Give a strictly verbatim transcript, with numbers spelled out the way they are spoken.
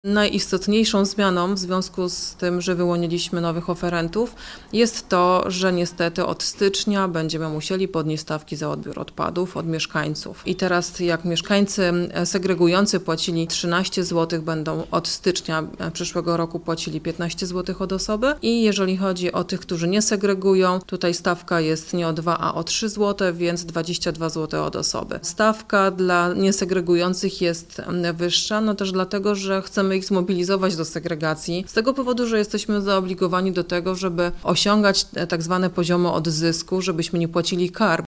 Najistotniejszą zmianą w związku z tym, że wyłoniliśmy nowych oferentów, jest to, że niestety od stycznia będziemy musieli podnieść stawki za odbiór odpadów od mieszkańców. I teraz jak mieszkańcy segregujący płacili trzynaście złotych, będą od stycznia przyszłego roku płacili piętnaście złotych od osoby. I jeżeli chodzi o tych, którzy nie segregują, tutaj stawka jest nie o dwa, a o trzy złote, więc dwadzieścia dwa złote od osoby. Stawka dla niesegregujących jest wyższa, no też dlatego, że chcemy ich zmobilizować do segregacji, z tego powodu, że jesteśmy zaobligowani do tego, żeby osiągać tak zwane poziomy odzysku, żebyśmy nie płacili kar.